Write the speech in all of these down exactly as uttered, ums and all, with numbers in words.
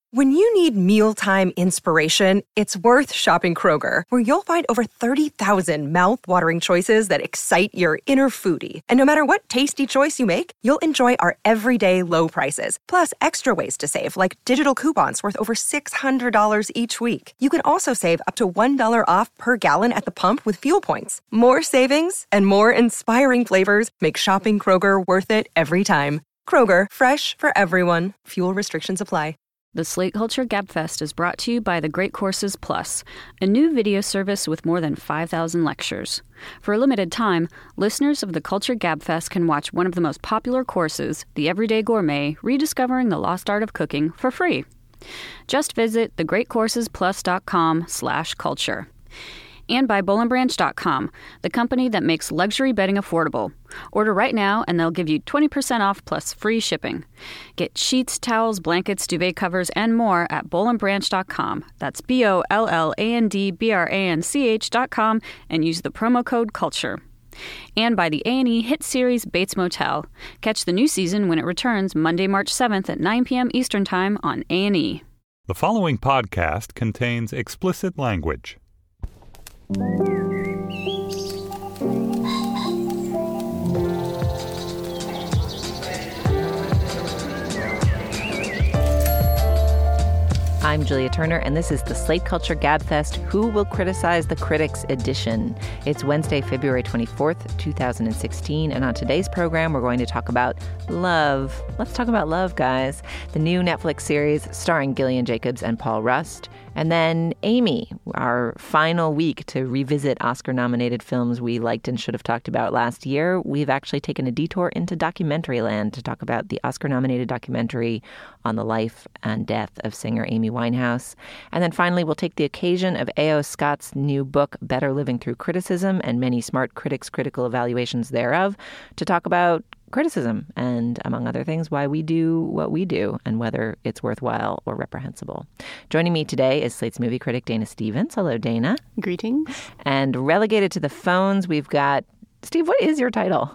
When you need mealtime inspiration, it's worth shopping Kroger, where you'll find over thirty thousand mouth-watering choices that excite your inner foodie. And no matter what tasty choice you make, you'll enjoy our everyday low prices, plus extra ways to save, like digital coupons worth over six hundred dollars each week. You can also save up to one dollar off per gallon at the pump with fuel points. More savings and more inspiring flavors make shopping Kroger worth it every time. Kroger, fresh for everyone. Fuel restrictions apply. The Slate Culture Gabfest is brought to you by The Great Courses Plus, a new video service with more than five thousand lectures. For a limited time, listeners of the Culture Gabfest can watch one of the most popular courses, The Everyday Gourmet, Rediscovering the Lost Art of Cooking, for free. Just visit thegreatcoursesplus.com slash culture. And by boll and branch dot com, the company that makes luxury bedding affordable. Order right now and they'll give you twenty percent off plus free shipping. Get sheets, towels, blankets, duvet covers, and more at boll and branch dot com. That's B O L L A N D B R A N C H dot com and use the promo code CULTURE. And by the A and E hit series Bates Motel. Catch the new season when it returns Monday, March seventh at nine p.m. Eastern Time on A and E. The following podcast contains explicit language. I'm Julia Turner, and this is the Slate Culture Gabfest Who Will Criticize the Critics edition. It's Wednesday, February twenty-fourth, two thousand sixteen, and on today's program, we're going to talk about Love. Let's talk about Love, guys. The new Netflix series starring Gillian Jacobs and Paul Rust. And then Amy, our final week to revisit Oscar-nominated films we liked and should have talked about last year. We've actually taken a detour into documentary land to talk about the Oscar-nominated documentary on the life and death of singer Amy Winehouse. And then finally, we'll take the occasion of A O. Scott's new book, Better Living Through Criticism, and many smart critics' critical evaluations thereof, to talk about criticism and, among other things, why we do what we do and whether it's worthwhile or reprehensible. Joining me today is Slate's movie critic Dana Stevens. Hello, Dana. Greetings. And relegated to the phones, we've got Steve. What is your title?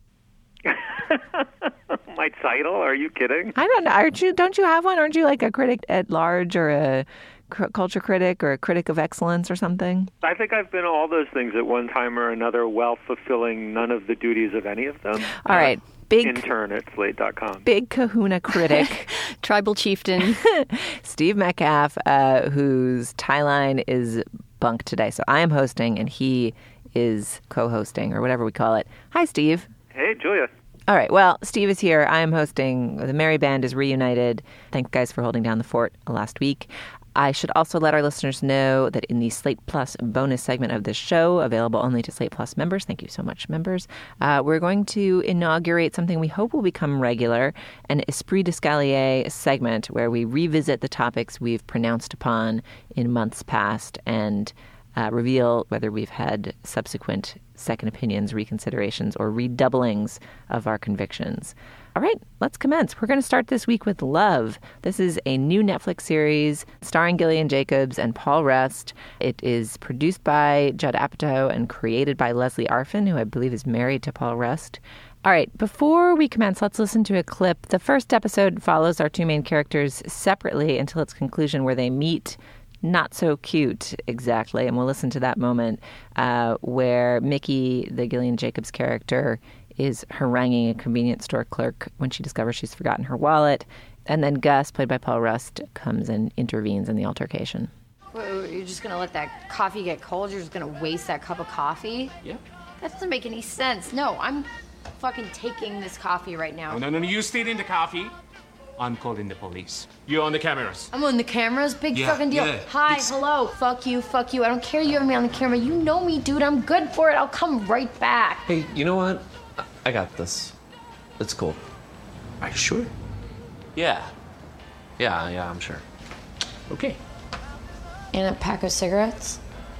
My title? Are you kidding? I don't know. Aren't you? Don't you have one? Aren't you like a critic at large or a cr- culture critic or a critic of excellence or something? I think I've been all those things at one time or another while fulfilling none of the duties of any of them. All right. Big intern at slate dot com. Big kahuna critic. Tribal chieftain. Steve Metcalf, uh, whose tie line is bunk today. So I am hosting and he is co-hosting or whatever we call it. Hi, Steve. Hey, Julia. All right. Well, Steve is here. I am hosting. The Merry Band is reunited. Thank you guys for holding down the fort last week. I should also let our listeners know that in the Slate Plus bonus segment of this show, available only to Slate Plus members, thank you so much, members, uh, we're going to inaugurate something we hope will become regular, an Esprit d'Escalier segment where we revisit the topics we've pronounced upon in months past and uh, reveal whether we've had subsequent second opinions, reconsiderations, or redoublings of our convictions. All right, let's commence. We're going to start this week with Love. This is a new Netflix series starring Gillian Jacobs and Paul Rust. It is produced by Judd Apatow and created by Leslie Arfin, who I believe is married to Paul Rust. All right, before we commence, let's listen to a clip. The first episode follows our two main characters separately until its conclusion, where they meet. Not so cute, exactly. And we'll listen to that moment uh, where Mickey, the Gillian Jacobs character, is haranguing a convenience store clerk when she discovers she's forgotten her wallet. And then Gus, played by Paul Rust, comes and intervenes in the altercation. Wait, you're just going to let that coffee get cold? You're just going to waste that cup of coffee? Yeah. That doesn't make any sense. No, I'm fucking taking this coffee right now. Oh, no, no, no, you stayed in the coffee. I'm calling the police. You're on the cameras. I'm on the cameras? Big yeah, fucking deal. Yeah. Hi, It's... hello, fuck you, fuck you. I don't care you have me on the camera. You know me, dude. I'm good for it. I'll come right back. Hey, you know what? I got this. It's cool. Are you sure? Yeah. Yeah, yeah, I'm sure. Okay. And a pack of cigarettes?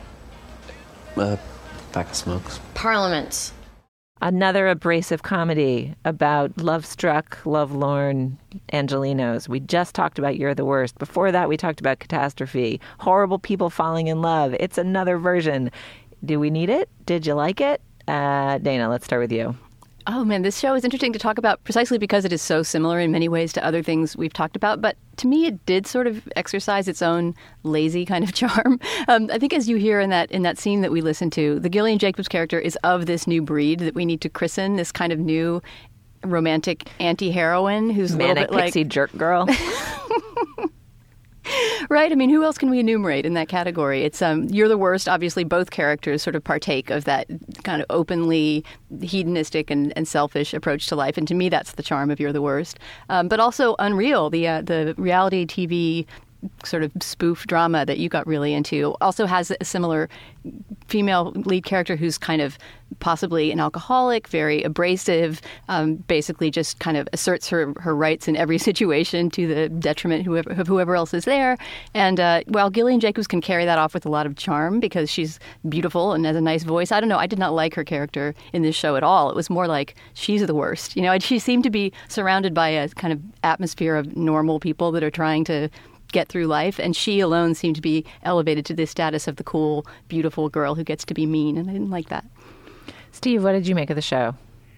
Uh, pack of smokes. Parliament. Another abrasive comedy about love-struck, love-lorn Angelinos. We just talked about You're the Worst. Before that, we talked about Catastrophe. Horrible people falling in love. It's another version. Do we need it? Did you like it? Uh, Dana, let's start with you. Oh, man, this show is interesting to talk about precisely because it is so similar in many ways to other things we've talked about. But to me, it did sort of exercise its own lazy kind of charm. Um, I think as you hear in that in that scene that we listened to, the Gillian Jacobs character is of this new breed that we need to christen, this kind of new romantic anti-heroine who's a Manic little bit like... pixie jerk girl. Right? I mean, who else can we enumerate in that category? It's um, You're the Worst. Obviously, both characters sort of partake of that kind of openly hedonistic and, and selfish approach to life. And to me, that's the charm of You're the Worst. Um, but also Unreal, the uh, the reality T V sort of spoof drama that you got really into, also has a similar female lead character who's kind of possibly an alcoholic, very abrasive, um, basically just kind of asserts her, her rights in every situation to the detriment whoever, of whoever else is there. And uh, while Gillian Jacobs can carry that off with a lot of charm because she's beautiful and has a nice voice, I don't know, I did not like her character in this show at all. It was more like she's the worst. You know, she seemed to be surrounded by a kind of atmosphere of normal people that are trying to get through life, and she alone seemed to be elevated to this status of the cool, beautiful girl who gets to be mean, and I didn't like that. Steve, what did you make of the show?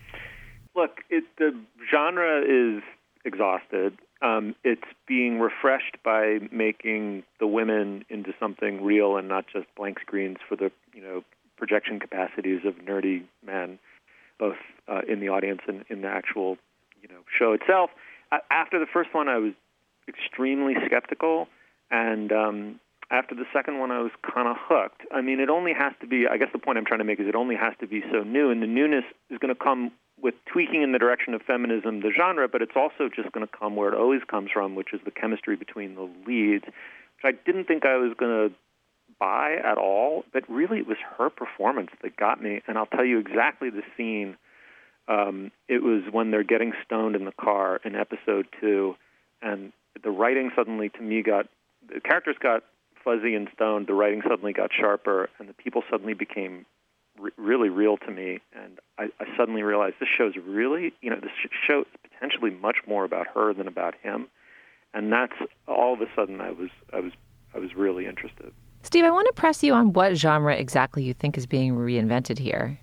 Look, it, the genre is exhausted. Um, it's being refreshed by making the women into something real and not just blank screens for the, you know, projection capacities of nerdy men, both uh, in the audience and in the actual, you know, show itself. Uh, after the first one, I was extremely skeptical, and um, after the second one, I was kind of hooked. I mean, it only has to be, I guess the point I'm trying to make is it only has to be so new, and the newness is going to come with tweaking in the direction of feminism, the genre, but it's also just going to come where it always comes from, which is the chemistry between the leads, which I didn't think I was going to buy at all, but really it was her performance that got me, and I'll tell you exactly the scene. Um, it was when they're getting stoned in the car in episode two, and the writing suddenly, to me, got, the characters got fuzzy and stoned, the writing suddenly got sharper, and the people suddenly became r- really real to me. And I, I suddenly realized this show's really, you know, this show is potentially much more about her than about him. And that's, all of a sudden, I was, I was, I was really interested. Steve, I want to press you on what genre exactly you think is being reinvented here.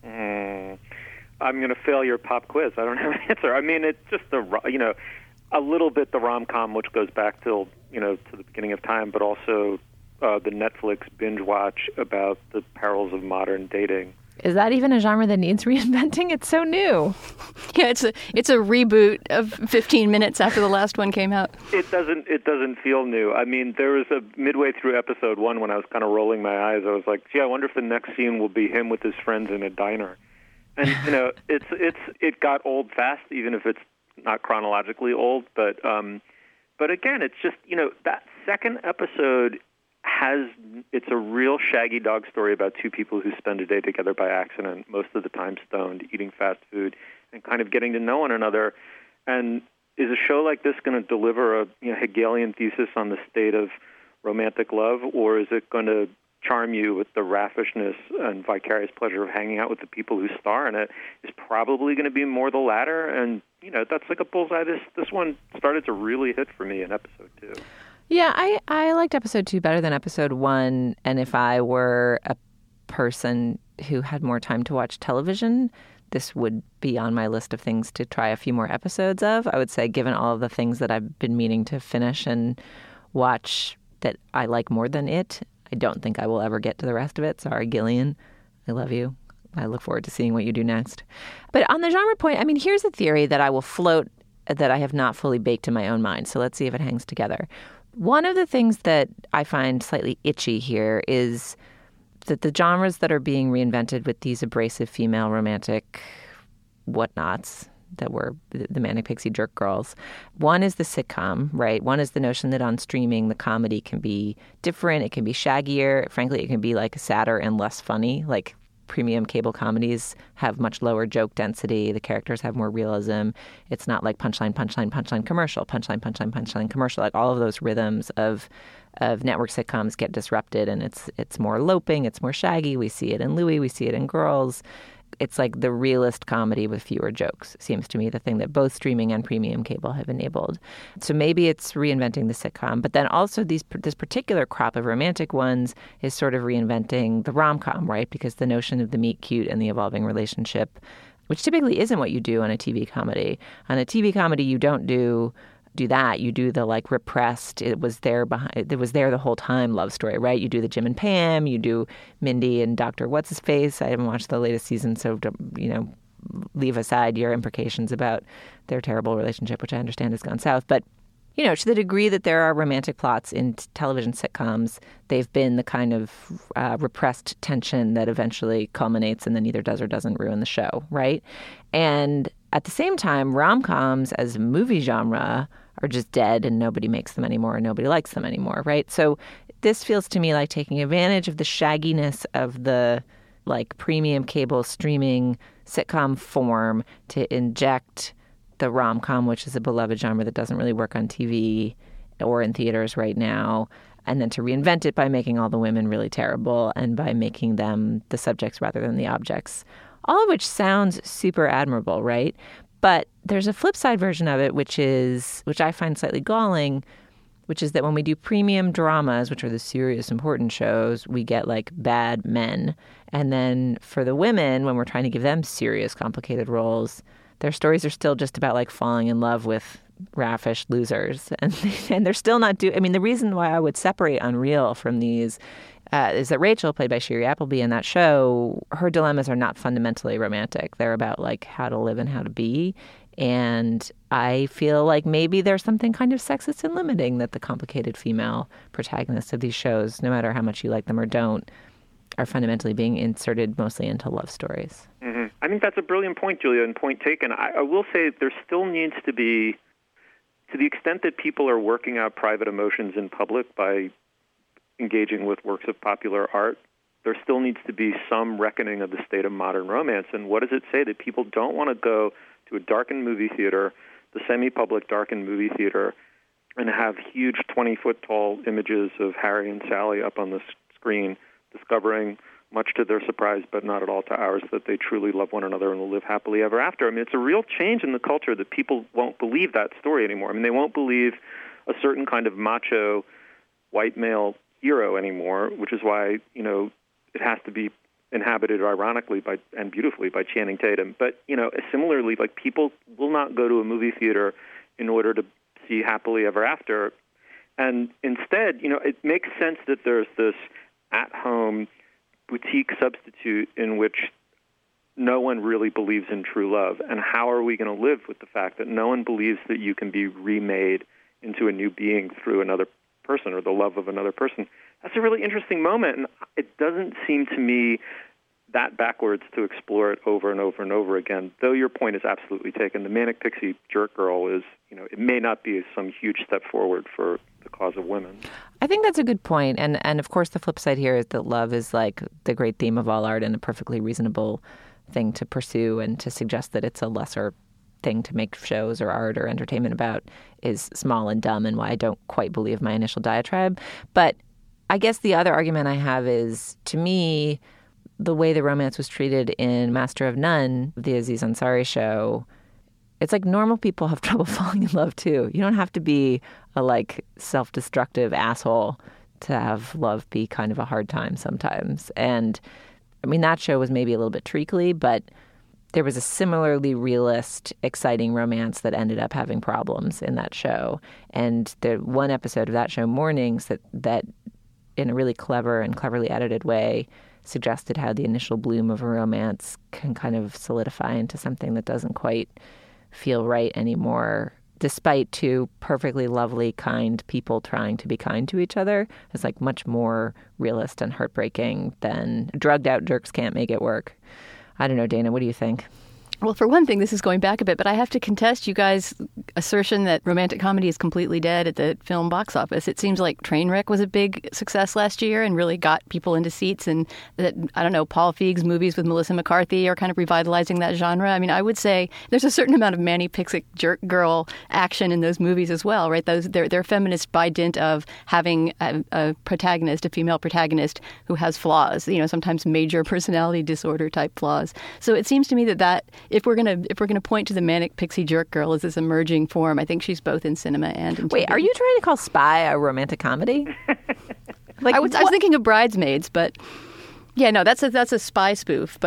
Mm, I'm going to fail your pop quiz. I don't have an answer. I mean, it's just the, you know, a little bit the rom-com, which goes back till, you know, to the beginning of time, but also uh, the Netflix binge watch about the perils of modern dating. Is that even a genre that needs reinventing? It's so new. Yeah, it's a it's a reboot of fifteen minutes after the last one came out. It doesn't it doesn't feel new. I mean, there was a midway through episode one when I was kind of rolling my eyes. I was like, gee, I wonder if the next scene will be him with his friends in a diner. And you know, it's it's it got old fast, even if it's not chronologically old, but um, but again, it's just, you know, that second episode has, it's a real shaggy dog story about two people who spend a day together by accident, most of the time stoned, eating fast food, and kind of getting to know one another. And is a show like this going to deliver a, you know, Hegelian thesis on the state of romantic love, or is it going to charm you with the raffishness and vicarious pleasure of hanging out with the people who star in it? Is probably going to be more the latter, and you know, that's like a bullseye. This this one started to really hit for me in episode two. Yeah, I, I liked episode two better than episode one, and if I were a person who had more time to watch television, this would be on my list of things to try a few more episodes of. I would say, given all of the things that I've been meaning to finish and watch that I like more than it, I don't think I will ever get to the rest of it. Sorry, Gillian. I love you. I look forward to seeing what you do next. But on the genre point, I mean, here's a theory that I will float that I have not fully baked in my own mind. So let's see if it hangs together. One of the things that I find slightly itchy here is that the genres that are being reinvented with these abrasive female romantic whatnots that were the Manic Pixie Jerk Girls. One is the sitcom, right? One is the notion that on streaming, the comedy can be different. It can be shaggier. Frankly, it can be like sadder and less funny. Like premium cable comedies have much lower joke density. The characters have more realism. It's not like punchline, punchline, punchline, commercial, punchline, punchline, punchline, commercial. Like all of those rhythms of of network sitcoms get disrupted, and it's it's more loping. It's more shaggy. We see it in Louie. We see it in Girls. It's like the realist comedy with fewer jokes, seems to me, the thing that both streaming and premium cable have enabled. So maybe it's reinventing the sitcom, but then also these this particular crop of romantic ones is sort of reinventing the rom-com, right? Because the notion of the meet cute and the evolving relationship which typically isn't what you do on a T V comedy. On a T V comedy, you don't do do that. You do the like repressed, it was there behind, it was there the whole time love story, right? You do the Jim and Pam, you do Mindy and Doctor What's-His-Face. I haven't watched the latest season, so, you know, leave aside your imprecations about their terrible relationship, which I understand has gone south. But, you know, to the degree that there are romantic plots in t- television sitcoms, they've been the kind of uh, repressed tension that eventually culminates and then either does or doesn't ruin the show, right? And at the same time, rom-coms as a movie genre are just dead and nobody makes them anymore and nobody likes them anymore, right? So this feels to me like taking advantage of the shagginess of the like premium cable streaming sitcom form to inject the rom-com, which is a beloved genre that doesn't really work on T V or in theaters right now, and then to reinvent it by making all the women really terrible and by making them the subjects rather than the objects. All of which sounds super admirable, right? But there's a flip side version of it, which is, which I find slightly galling, which is that when we do premium dramas, which are the serious, important shows, we get like bad men. And then for the women, when we're trying to give them serious, complicated roles, their stories are still just about like falling in love with raffish losers. And, and they're still not do. I mean, the reason why I would separate Unreal from these uh, is that Rachel, played by Shiri Appleby in that show, her dilemmas are not fundamentally romantic. They're about like how to live and how to be. And I feel like maybe there's something kind of sexist and limiting that the complicated female protagonists of these shows, no matter how much you like them or don't, are fundamentally being inserted mostly into love stories. Mm-hmm. I think that's a brilliant point, Julia, and point taken. I, I will say there still needs to be, to the extent that people are working out private emotions in public by engaging with works of popular art, there still needs to be some reckoning of the state of modern romance. And what does it say? That people don't want to go to a darkened movie theater, the semi-public darkened movie theater, and have huge twenty-foot-tall images of Harry and Sally up on the screen, discovering, much to their surprise, but not at all to ours, that they truly love one another and will live happily ever after. I mean, it's a real change in the culture that people won't believe that story anymore. I mean, they won't believe a certain kind of macho white male hero anymore, which is why, you know, it has to be inhabited ironically by and beautifully by Channing Tatum. But, you know, similarly, like people will not go to a movie theater in order to see happily ever after. And instead, you know, it makes sense that there's this at-home boutique substitute in which no one really believes in true love. And how are we going to live with the fact that no one believes that you can be remade into a new being through another person or the love of another person? That's a really interesting moment, and it doesn't seem to me that backwards to explore it over and over and over again, though your point is absolutely taken. The Manic Pixie Jerk Girl is, you know, it may not be some huge step forward for the cause of women. I think that's a good point. And, and of course, the flip side here is that love is like the great theme of all art and a perfectly reasonable thing to pursue, and to suggest that it's a lesser thing to make shows or art or entertainment about is small and dumb, and why I don't quite believe my initial diatribe. But I guess the other argument I have is, to me, the way the romance was treated in Master of None, the Aziz Ansari show, it's like normal people have trouble falling in love too. You don't have to be a like self-destructive asshole to have love be kind of a hard time sometimes. And I mean, that show was maybe a little bit treacly, but there was a similarly realist, exciting romance that ended up having problems in that show. And the one episode of that show, Mornings, that that in a really clever and cleverly edited way suggested how the initial bloom of a romance can kind of solidify into something that doesn't quite feel right anymore, despite two perfectly lovely, kind people trying to be kind to each other. It's like much more realist and heartbreaking than drugged out jerks can't make it work. I don't know, Dana, what do you think? Well, for one thing, this is going back a bit, but I have to contest you guys' assertion that romantic comedy is completely dead at the film box office. It seems like Trainwreck was a big success last year and really got people into seats, and that, I don't know, Paul Feig's movies with Melissa McCarthy are kind of revitalizing that genre. I mean, I would say there's a certain amount of Manny Pixie jerk girl action in those movies as well, right? Those they're, they're feminist by dint of having a, a protagonist, a female protagonist who has flaws, you know, sometimes major personality disorder type flaws. So it seems to me that that If we're gonna if we're gonna point to the Manic Pixie Jerk Girl as this emerging form, I think she's both in cinema and in T V. Wait, are you trying to call Spy a romantic comedy? Like I was, I was thinking of Bridesmaids, but yeah, no, that's a that's a spy spoof. But yeah,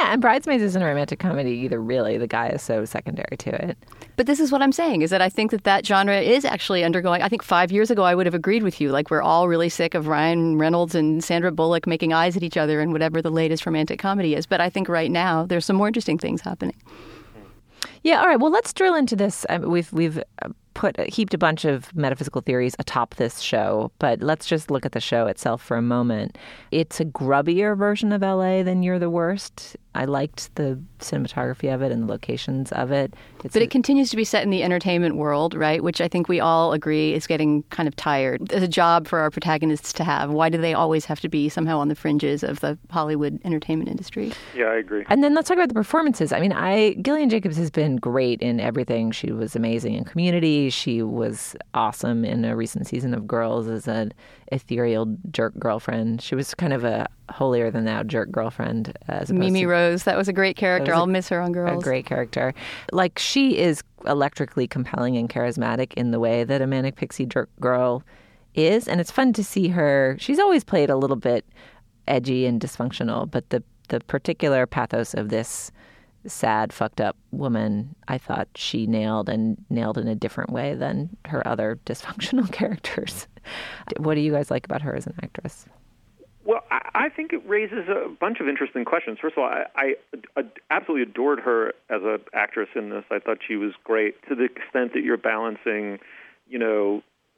Yeah, and Bridesmaids isn't a romantic comedy either, really. The guy is so secondary to it. But this is what I'm saying, is that I think that that genre is actually undergoing. I think five years ago I would have agreed with you. Like, we're all really sick of Ryan Reynolds and Sandra Bullock making eyes at each other and whatever the latest romantic comedy is. But I think right now there's some more interesting things happening. Yeah, all right. Well, let's drill into this. I mean, we've we've put heaped a bunch of metaphysical theories atop this show, but let's just look at the show itself for a moment. It's a grubbier version of L A than You're the Worst. I liked the cinematography of it and the locations of it. It's but it a, continues to be set in the entertainment world, right? Which I think we all agree is getting kind of tired. It's a job for our protagonists to have. Why do they always have to be somehow on the fringes of the Hollywood entertainment industry? Yeah, I agree. And then let's talk about the performances. I mean, I Gillian Jacobs has been great in everything. She was amazing in Community. She was awesome in a recent season of Girls as an ethereal jerk girlfriend. She was kind of a holier-than-thou jerk girlfriend. As Mimi to, Rose, that was a great character. I'll a, miss her on Girls. A great character. Like, she is electrically compelling and charismatic in the way that a manic pixie jerk girl is. And it's fun to see her. She's always played a little bit edgy and dysfunctional, but the, the particular pathos of this sad, fucked up woman, I thought she nailed and nailed in a different way than her other dysfunctional characters. What do you guys like about her as an actress? Well, I, I think it raises a bunch of interesting questions. First of all, I, I, I absolutely adored her as an actress in this. I thought she was great to the extent that you're balancing, you know,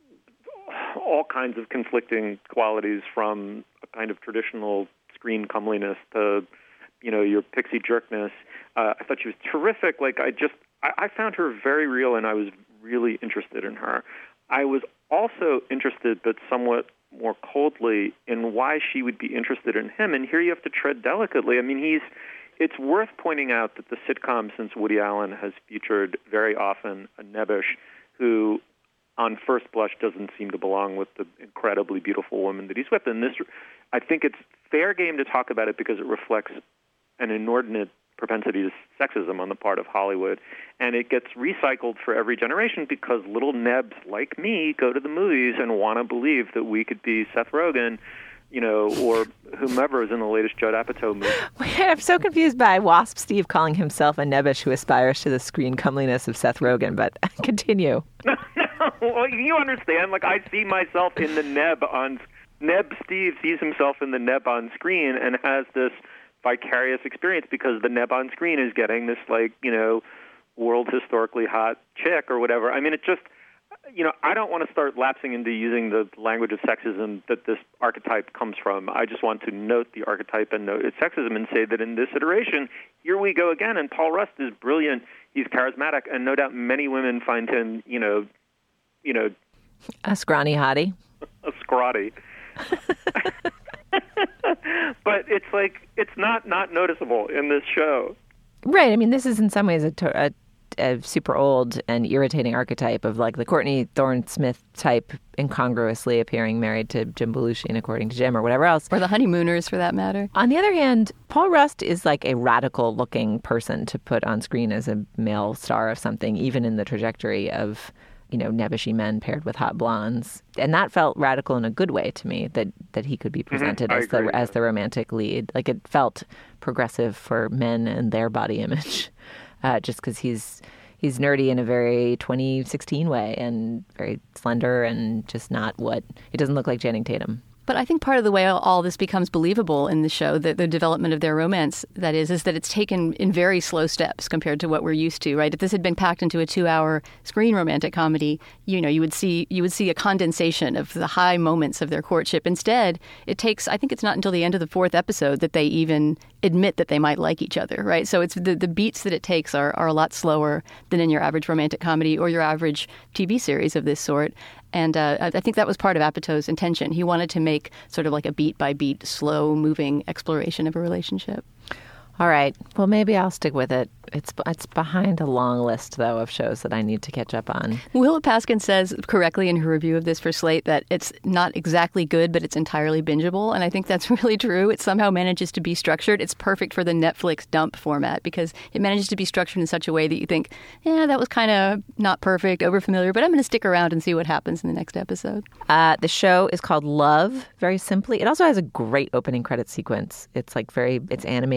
all kinds of conflicting qualities from a kind of traditional screen comeliness to, you know, your pixie jerkness. Uh, I thought she was terrific. Like, I just, I, I found her very real, and I was really interested in her. I was also interested, but somewhat more coldly, in why she would be interested in him. And here you have to tread delicately. I mean, he's, it's worth pointing out that the sitcom since Woody Allen has featured very often a nebbish who, on first blush, doesn't seem to belong with the incredibly beautiful woman that he's with. And this, I think it's fair game to talk about it because it reflects an inordinate propensity to sexism on the part of Hollywood. And it gets recycled for every generation because little nebs like me go to the movies and want to believe that we could be Seth Rogen, you know, or whomever is in the latest Judd Apatow movie. I'm so confused by Wasp Steve calling himself a nebbish who aspires to the screen comeliness of Seth Rogen, but continue. No, no, well, you understand. Like, I see myself in the neb on... Neb Steve sees himself in the neb on screen and has this vicarious experience because the neb on screen is getting this, like, you know, world historically hot chick or whatever. I mean, it just, you know, I don't want to start lapsing into using the language of sexism that this archetype comes from. I just want to note the archetype and note its sexism and say that in this iteration, here we go again. And Paul Rust is brilliant. He's charismatic. And no doubt many women find him, you know, you know. A scrawny hottie. A scrawny. But it's like, it's not not noticeable in this show. Right. I mean, this is in some ways a, a, a super old and irritating archetype of, like, the Courtney Thorne-Smith type incongruously appearing married to Jim Belushi, according to Jim, or whatever else. Or the Honeymooners, for that matter. On the other hand, Paul Rust is like a radical-looking person to put on screen as a male star of something, even in the trajectory of, you know, nebbishy men paired with hot blondes. And that felt radical in a good way to me, that, that he could be presented mm-hmm. as the as the romantic lead. Like, it felt progressive for men and their body image, uh, just because he's he's nerdy in a very twenty sixteen way and very slender and just not what... He doesn't look like Channing Tatum. But I think part of the way all this becomes believable in the show, the, the development of their romance, that is, is that it's taken in very slow steps compared to what we're used to, right? If this had been packed into a two-hour screen romantic comedy, you know, you would see you would see a condensation of the high moments of their courtship. Instead, it takes, I think it's not until the end of the fourth episode that they even admit that they might like each other, right? So it's the, the beats that it takes are, are a lot slower than in your average romantic comedy or your average T V series of this sort. And uh, I think that was part of Apatow's intention. He wanted to make sort of like a beat-by-beat, slow-moving exploration of a relationship. All right. Well, maybe I'll stick with it. It's it's behind a long list, though, of shows that I need to catch up on. Willa Paskin says correctly in her review of this for Slate that it's not exactly good, but it's entirely bingeable. And I think that's really true. It somehow manages to be structured. It's perfect for the Netflix dump format because it manages to be structured in such a way that you think, yeah, that was kind of not perfect, overfamiliar, but I'm going to stick around and see what happens in the next episode. Uh, the show is called Love, very simply. It also has a great opening credit sequence. It's like very, it's animated and sort of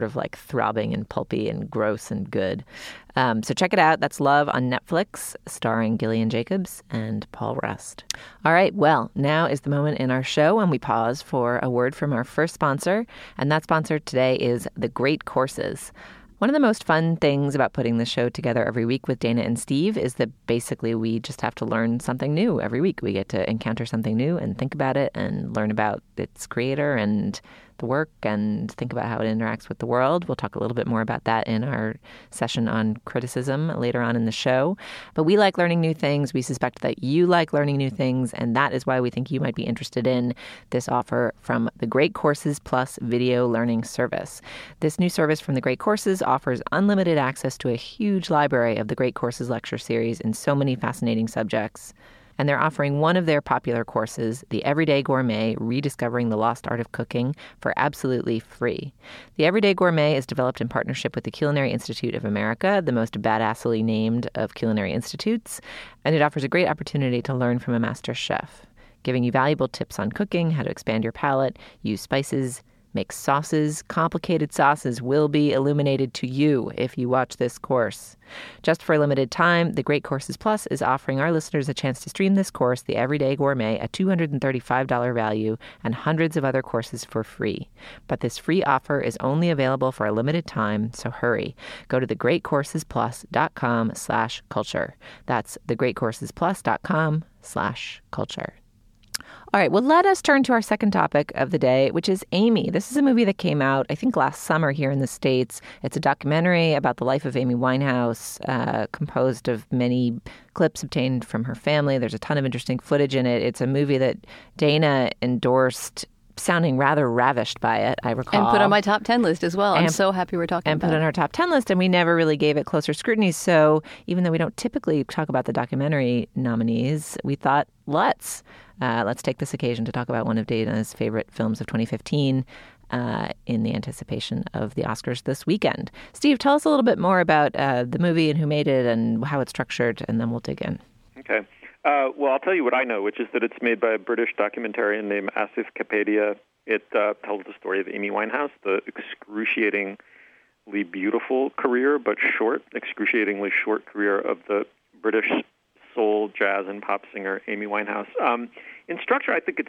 of like throbbing and pulpy and gross and good. Um, so check it out. That's Love on Netflix, starring Gillian Jacobs and Paul Rust. All right. Well, now is the moment in our show when we pause for a word from our first sponsor. And that sponsor today is The Great Courses. One of the most fun things about putting the show together every week with Dana and Steve is that basically we just have to learn something new every week. We get to encounter something new and think about it and learn about its creator and the work and think about how it interacts with the world. We'll talk a little bit more about that in our session on criticism later on in the show. But we like learning new things. We suspect that you like learning new things, and that is why we think you might be interested in this offer from the Great Courses Plus video learning service. This new service from the Great Courses offers unlimited access to a huge library of the Great Courses lecture series in so many fascinating subjects. And they're offering one of their popular courses, The Everyday Gourmet, Rediscovering the Lost Art of Cooking, for absolutely free. The Everyday Gourmet is developed in partnership with the Culinary Institute of America, the most badassly named of culinary institutes, and it offers a great opportunity to learn from a master chef, giving you valuable tips on cooking, how to expand your palate, use spices, make sauces. Complicated sauces will be illuminated to you if you watch this course. Just for a limited time, the Great Courses Plus is offering our listeners a chance to stream this course, The Everyday Gourmet, at two hundred thirty-five dollars value and hundreds of other courses for free. But this free offer is only available for a limited time, so hurry. Go to thegreatcoursesplus.com slash culture. That's thegreatcoursesplus.com slash culture. All right, well, let us turn to our second topic of the day, which is Amy. This is a movie that came out, I think, last summer here in the States. It's a documentary about the life of Amy Winehouse, uh, composed of many clips obtained from her family. There's a ton of interesting footage in it. It's a movie that Dana endorsed, sounding rather ravished by it, I recall. And put on my top ten list as well. I'm and, so happy we're talking and about it. And put on our top ten list, and we never really gave it closer scrutiny. So even though we don't typically talk about the documentary nominees, we thought, let's. Uh, let's take this occasion to talk about one of Dana's favorite films of twenty fifteen uh, in the anticipation of the Oscars this weekend. Steve, tell us a little bit more about uh, the movie and who made it and how it's structured, and then we'll dig in. Okay. Uh, well, I'll tell you what I know, which is that it's made by a British documentarian named Asif Kapadia. It uh, tells the story of Amy Winehouse, the excruciatingly beautiful career, but short, excruciatingly short career of the British soul, jazz, and pop singer Amy Winehouse. Um, in structure, I think it's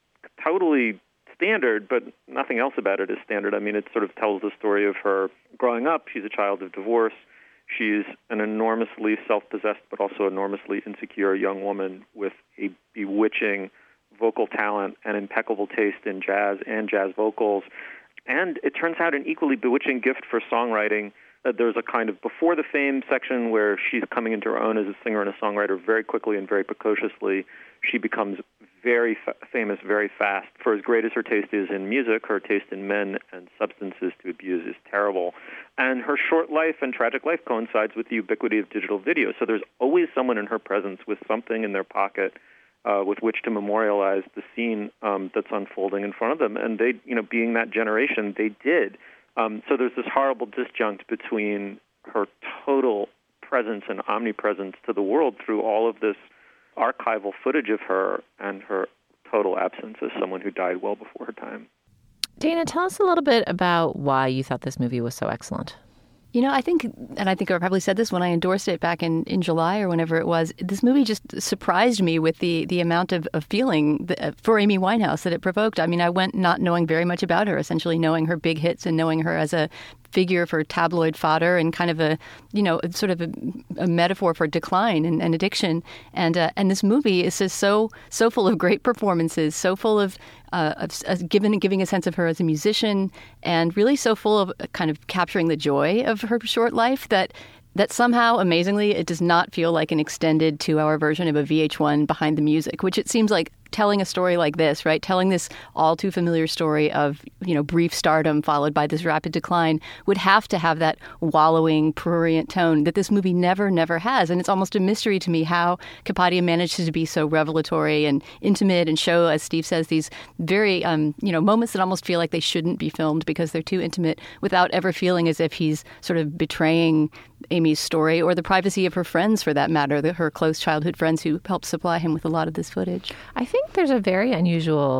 totally standard, but nothing else about it is standard. I mean, it sort of tells the story of her growing up. She's a child of divorce. She's an enormously self-possessed but also enormously insecure young woman with a bewitching vocal talent and impeccable taste in jazz and jazz vocals. And it turns out an equally bewitching gift for songwriting. Uh, there's a kind of before the fame section where she's coming into her own as a singer and a songwriter very quickly and very precociously. She becomes very fa- famous very fast. For as great as her taste is in music, her taste in men and substances to abuse is terrible. And her short life and tragic life coincides with the ubiquity of digital video. So there's always someone in her presence with something in their pocket uh, with which to memorialize the scene um, that's unfolding in front of them. And they, you know, being that generation, they did. Um, so there's this horrible disjunct between her total presence and omnipresence to the world through all of this archival footage of her and her total absence as someone who died well before her time. Dana, tell us a little bit about why you thought this movie was so excellent. You know, I think, and I think I probably said this when I endorsed it back in, in July or whenever it was, this movie just surprised me with the, the amount of, of feeling that, for Amy Winehouse that it provoked. I mean, I went not knowing very much about her, essentially knowing her big hits and knowing her as a figure for tabloid fodder and kind of a, you know, sort of a, a metaphor for decline and, and addiction. And uh, and this movie is just so so full of great performances, so full of, uh, of uh, giving giving a sense of her as a musician, and really so full of kind of capturing the joy of her short life that that somehow, amazingly, it does not feel like an extended two-hour version of a V H one Behind the Music, which it seems like telling a story like this, right? Telling this all too familiar story of, you know, brief stardom followed by this rapid decline would have to have that wallowing, prurient tone that this movie never, never has. And it's almost a mystery to me how Kapadia manages to be so revelatory and intimate and show, as Steve says, these very, um, you know, moments that almost feel like they shouldn't be filmed because they're too intimate without ever feeling as if he's sort of betraying Amy's story or the privacy of her friends, for that matter, the, her close childhood friends who helped supply him with a lot of this footage. I think there's a very unusual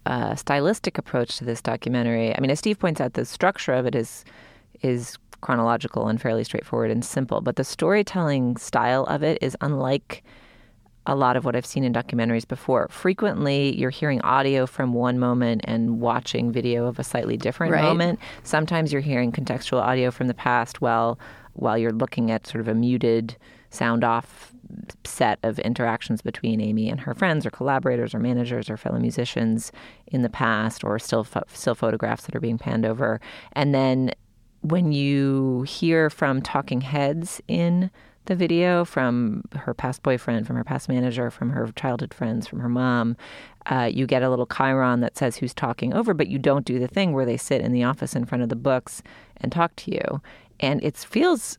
uh, stylistic approach to this documentary. I mean, as Steve points out, the structure of it is is chronological and fairly straightforward and simple, but the storytelling style of it is unlike a lot of what I've seen in documentaries before. Frequently, you're hearing audio from one moment and watching video of a slightly different right. moment. Sometimes you're hearing contextual audio from the past while while you're looking at sort of a muted, sound-off set of interactions between Amy and her friends or collaborators or managers or fellow musicians in the past, or still pho- still photographs that are being panned over. And then when you hear from talking heads in the video, from her past boyfriend, from her past manager, from her childhood friends, from her mom, uh, you get a little chyron that says who's talking over, but you don't do the thing where they sit in the office in front of the books and talk to you. And it feels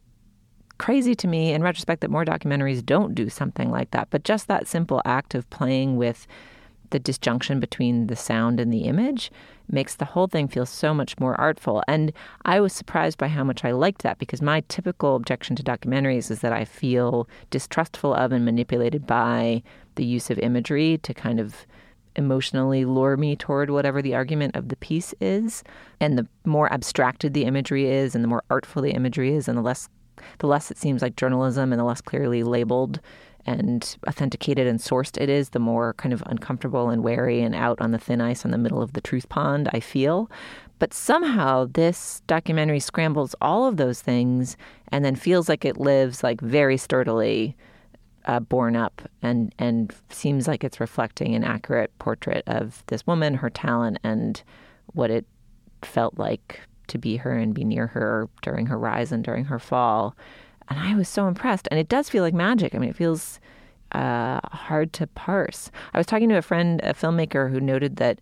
crazy to me in retrospect that more documentaries don't do something like that. But just that simple act of playing with the disjunction between the sound and the image makes the whole thing feel so much more artful. And I was surprised by how much I liked that, because my typical objection to documentaries is that I feel distrustful of and manipulated by the use of imagery to kind of emotionally lure me toward whatever the argument of the piece is. And the more abstracted the imagery is and the more artful the imagery is, and the less the less it seems like journalism and the less clearly labeled and authenticated and sourced it is, the more kind of uncomfortable and wary and out on the thin ice in the middle of the truth pond I feel. But somehow this documentary scrambles all of those things and then feels like it lives like very sturdily uh, borne up and, and seems like it's reflecting an accurate portrait of this woman, her talent, and what it felt like to be her and be near her during her rise and during her fall. And I was so impressed. And it does feel like magic. I mean, it feels uh, hard to parse. I was talking to a friend, a filmmaker, who noted that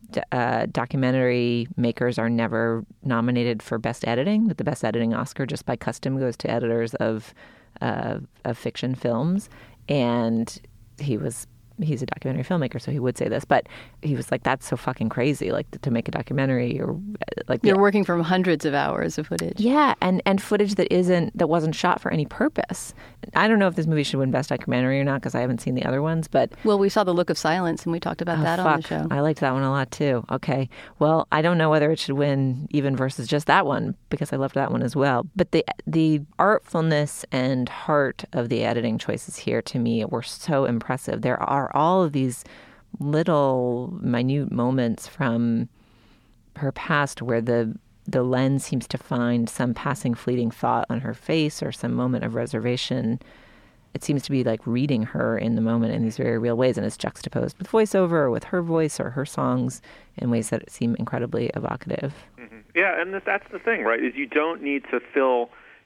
uh, documentary makers are never nominated for best editing, that the best editing Oscar just by custom goes to editors of uh, of fiction films. And he was he's a documentary filmmaker, so he would say this, but he was like, that's so fucking crazy, like to make a documentary, or like you're the, working from hundreds of hours of footage. Yeah, and and footage that isn't that wasn't shot for any purpose. I don't know if this movie should win best documentary or not, because I haven't seen the other ones, but well, we saw The Look of Silence and we talked about oh, that fuck. on the show. I liked that one a lot too. Okay, well, I don't know whether it should win even versus just that one, because I loved that one as well. But the the artfulness and heart of the editing choices here to me were so impressive. There are all of these little minute moments from her past where the the lens seems to find some passing fleeting thought on her face or some moment of reservation. It seems to be like reading her in the moment in these very real ways, and it's juxtaposed with voiceover or with her voice or her songs in ways that seem incredibly evocative. Mm-hmm. Yeah, and that's the thing, right, is you don't need to fill...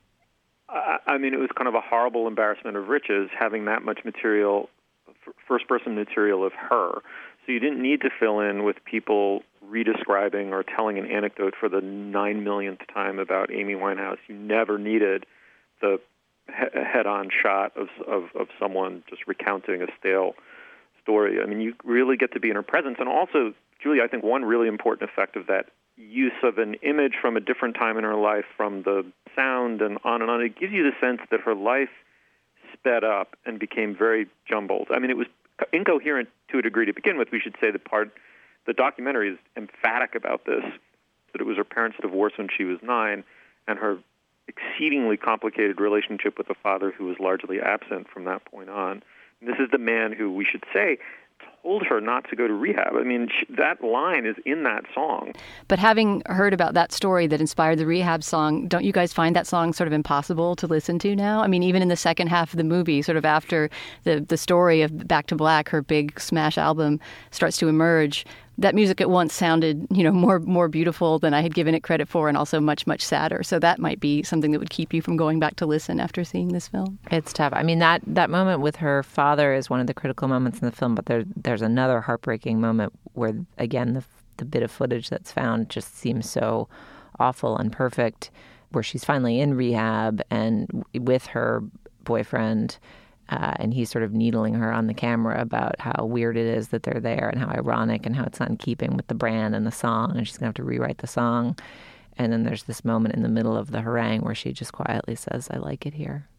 Uh, I mean, it was kind of a horrible embarrassment of riches having that much material, first-person material of her. So you didn't need to fill in with people redescribing or telling an anecdote for the nine millionth time about Amy Winehouse. You never needed the he- head-on shot of, of of someone just recounting a stale story. I mean, you really get to be in her presence. And also, Julie, I think one really important effect of that use of an image from a different time in her life, from the sound and on and on, it gives you the sense that her life sped up and became very jumbled. I mean, it was incoherent to a degree to begin with. We should say the part, the documentary is emphatic about this, that it was her parents' divorce when she was nine, and her exceedingly complicated relationship with a father who was largely absent from that point on. And this is the man who, we should say, told her not to go to rehab. I mean, sh- that line is in that song. But having heard about that story that inspired the rehab song, don't you guys find that song sort of impossible to listen to now? I mean, even in the second half of the movie, sort of after the, the story of Back to Black, her big smash album, starts to emerge, that music at once sounded, you know, more more beautiful than I had given it credit for, and also much, much sadder. So that might be something that would keep you from going back to listen after seeing this film. It's tough. I mean, that, that moment with her father is one of the critical moments in the film, but there there's another heartbreaking moment where, again, the the bit of footage that's found just seems so awful and perfect, where she's finally in rehab and with her boyfriend, Uh, and he's sort of needling her on the camera about how weird it is that they're there and how ironic and how it's not in keeping with the brand and the song, and she's going to have to rewrite the song. And then there's this moment in the middle of the harangue where she just quietly says, I like it here.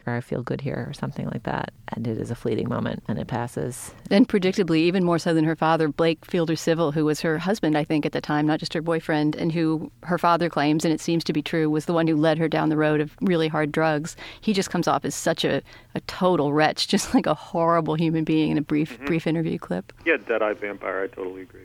Oscar, I feel good here, or something like that. And it is a fleeting moment, and it passes. And predictably, even more so than her father, Blake Fielder Civil, who was her husband, I think, at the time, not just her boyfriend, and who her father claims, and it seems to be true, was the one who led her down the road of really hard drugs. He just comes off as such a, a total wretch, just like a horrible human being in a brief, mm-hmm. brief interview clip. Yeah, Dead-Eye Vampire, I totally agree.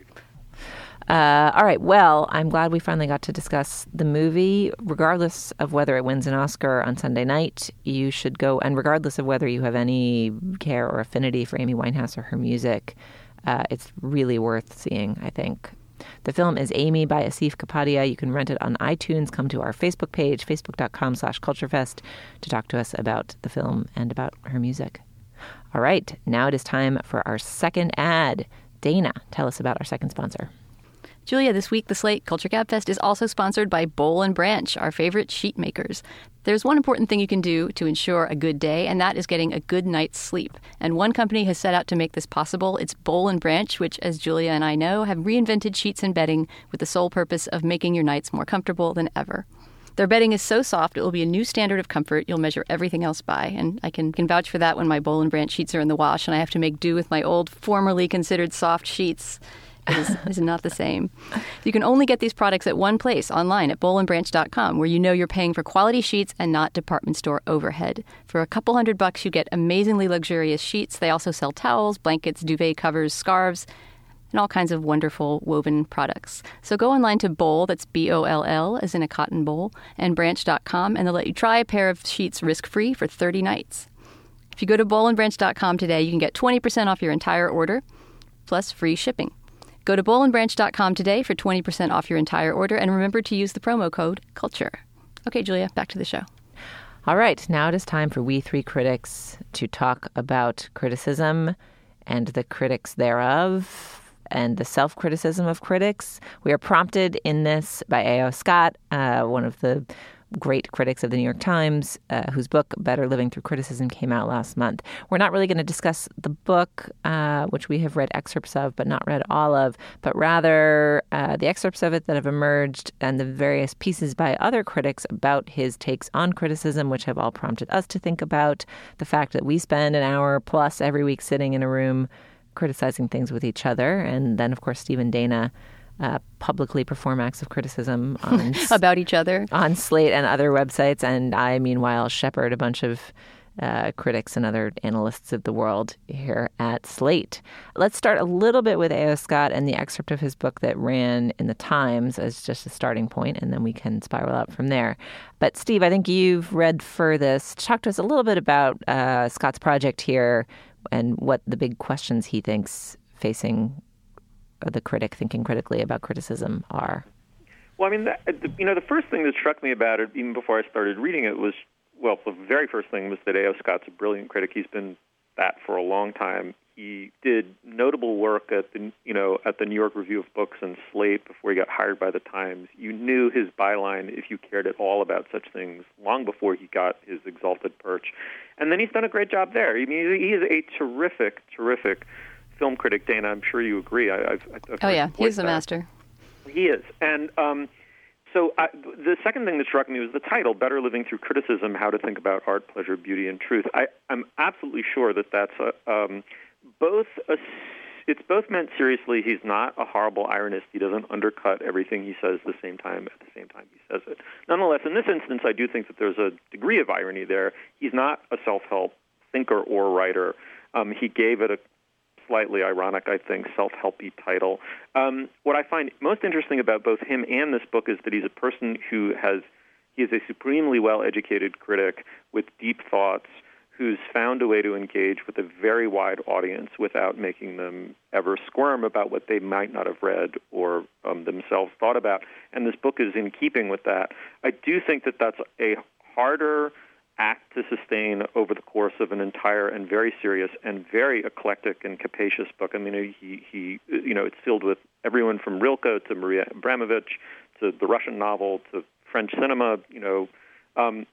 Uh, all right. Well, I'm glad we finally got to discuss the movie. Regardless of whether it wins an Oscar on Sunday night, you should go. And regardless of whether you have any care or affinity for Amy Winehouse or her music, uh, it's really worth seeing, I think. The film is Amy by Asif Kapadia. You can rent it on iTunes. Come to our Facebook page, facebook.com slash culturefest, to talk to us about the film and about her music. All right. Now it is time for our second ad. Dana, tell us about our second sponsor. Julia, this week the Slate Culture Gabfest is also sponsored by Boll and Branch, our favorite sheet makers. There's one important thing you can do to ensure a good day, and that is getting a good night's sleep. And one company has set out to make this possible. It's Boll and Branch, which, as Julia and I know, have reinvented sheets and bedding with the sole purpose of making your nights more comfortable than ever. Their bedding is so soft, it will be a new standard of comfort you'll measure everything else by. And I can, can vouch for that when my Boll and Branch sheets are in the wash and I have to make do with my old, formerly considered soft sheets. It is, is not the same. You can only get these products at one place, online at boll and branch dot com, where you know you're paying for quality sheets and not department store overhead. For a couple hundred bucks, you get amazingly luxurious sheets. They also sell towels, blankets, duvet covers, scarves, and all kinds of wonderful woven products. So go online to Boll, that's B O L L, as in a cotton bowl, and branch dot com, and they'll let you try a pair of sheets risk-free for thirty nights. If you go to boll and branch dot com today, you can get twenty percent off your entire order, plus free shipping. Go to boll and branch dot com today for twenty percent off your entire order, and remember to use the promo code CULTURE. Okay, Julia, back to the show. All right, now it is time for We Three Critics to talk about criticism and the critics thereof, and the self-criticism of critics. We are prompted in this by A O Scott, uh, one of the great critics of the New York Times, uh, whose book, Better Living Through Criticism, came out last month. We're not really going to discuss the book, uh, which we have read excerpts of, but not read all of, but rather uh, the excerpts of it that have emerged and the various pieces by other critics about his takes on criticism, which have all prompted us to think about the fact that we spend an hour plus every week sitting in a room criticizing things with each other. And then, of course, Steve and Dana Uh, publicly perform acts of criticism on about each other on Slate and other websites, and I, meanwhile, shepherd a bunch of uh, critics and other analysts of the world here at Slate. Let's start a little bit with A O Scott and the excerpt of his book that ran in the Times as just a starting point, and then we can spiral out from there. But Steve, I think you've read furthest. Talk to us a little bit about uh, Scott's project here and what the big questions he thinks facing the critic thinking critically about criticism are. Well, I mean, that, you know, the first thing that struck me about it, even before I started reading it, was, well, the very first thing was that A O Scott's a brilliant critic. He's been that for a long time. He did notable work at the, you know, at the New York Review of Books and Slate before he got hired by the Times. You knew his byline if you cared at all about such things long before he got his exalted perch. And then he's done a great job there. I mean, he is a terrific, terrific film critic. Dana, I'm sure you agree. I, I've, I've oh, yeah. He's a master. He is. And um, so I, the second thing that struck me was the title, Better Living Through Criticism, How to Think About Art, Pleasure, Beauty, and Truth. I, I'm absolutely sure that that's a, um, both a, it's both meant seriously. He's not a horrible ironist. He doesn't undercut everything he says the same time at the same time he says it. Nonetheless, in this instance, I do think that there's a degree of irony there. He's not a self-help thinker or writer. Um, he gave it a slightly ironic, I think, self-helpy title. Um, what I find most interesting about both him and this book is that he's a person who has, he is a supremely well-educated critic with deep thoughts who's found a way to engage with a very wide audience without making them ever squirm about what they might not have read or um, themselves thought about. And this book is in keeping with that. I do think that that's a harder act to sustain over the course of an entire and very serious and very eclectic and capacious book. I mean, he, he you know, it's filled with everyone from Rilke to Maria Abramovich to the Russian novel to French cinema, you know, um,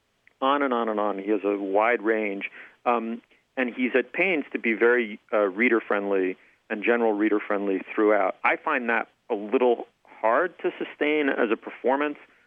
on and on and on. He has a wide range. Um, and he's at pains to be very uh, reader-friendly and general reader-friendly throughout. I find that a little hard to sustain as a performance.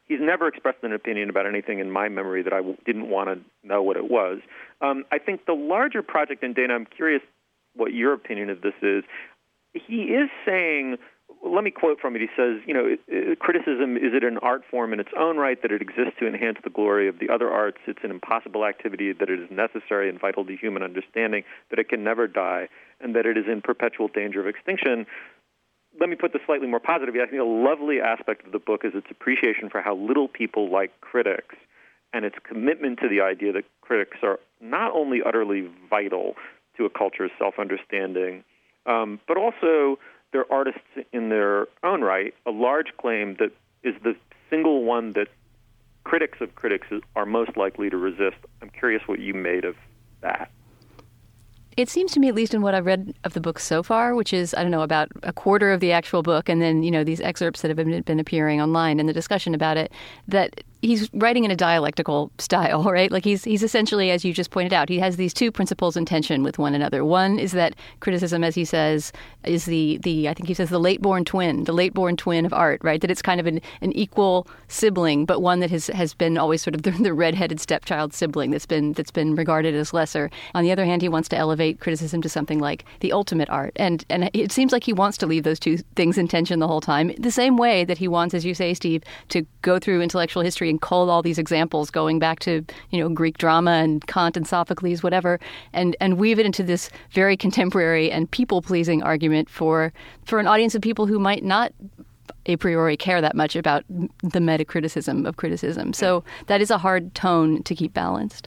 he's never expressed an opinion about anything in my memory that I w- didn't want to know what it was. Um, I think the larger project, and Dana, I'm curious what your opinion of this is. He is saying, let me quote from it. He says, you know, it, it, criticism, is it an art form in its own right, that it exists to enhance the glory of the other arts? It's an impossible activity, that it is necessary and vital to human understanding, that it can never die, and that it is in perpetual danger of extinction. Let me put this slightly more positively. I think a lovely aspect of the book is its appreciation for how little people like critics, and its commitment to the idea that critics are not only utterly vital to a culture's self-understanding, um, but also they're artists in their own right, a large claim that is the single one that critics of critics are most likely to resist. I'm curious what you made of that. It seems to me, at least in what I've read of the book so far, which is, I don't know, about a quarter of the actual book, and then, you know, these excerpts that have been, been appearing online and the discussion about it, that he's writing in a dialectical style, right? Like he's he's essentially, as you just pointed out, he has these two principles in tension with one another. One is that criticism, as he says, is the, the I think he says, the late-born twin, the late-born twin of art, right? That it's kind of an, an equal sibling, but one that has, has been always sort of the, the red-headed stepchild sibling that's been that's been regarded as lesser. On the other hand, he wants to elevate criticism to something like the ultimate art. And and it seems like he wants to leave those two things in tension the whole time, the same way that he wants, as you say, Steve, to go through intellectual history and cull all these examples going back to, you know, Greek drama and Kant and Sophocles, whatever, and, and weave it into this very contemporary and people-pleasing argument for for an audience of people who might not a priori care that much about the metacriticism of criticism. So that is a hard tone to keep balanced.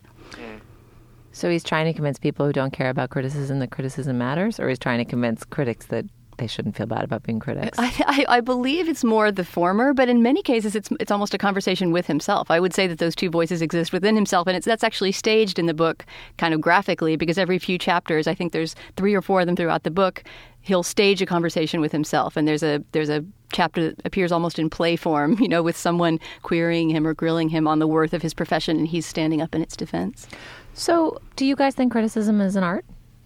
So he's trying to convince people who don't care about criticism that criticism matters, or he's trying to convince critics that they shouldn't feel bad about being critics? I, I, I believe it's more the former, but in many cases it's it's almost a conversation with himself. I would say that those two voices exist within himself, and it's that's actually staged in the book kind of graphically, because every few chapters, I think there's three or four of them throughout the book, he'll stage a conversation with himself, and there's a there's a chapter that appears almost in play form, you know, with someone querying him or grilling him on the worth of his profession, and he's standing up in its defense. So do you guys think criticism is an art?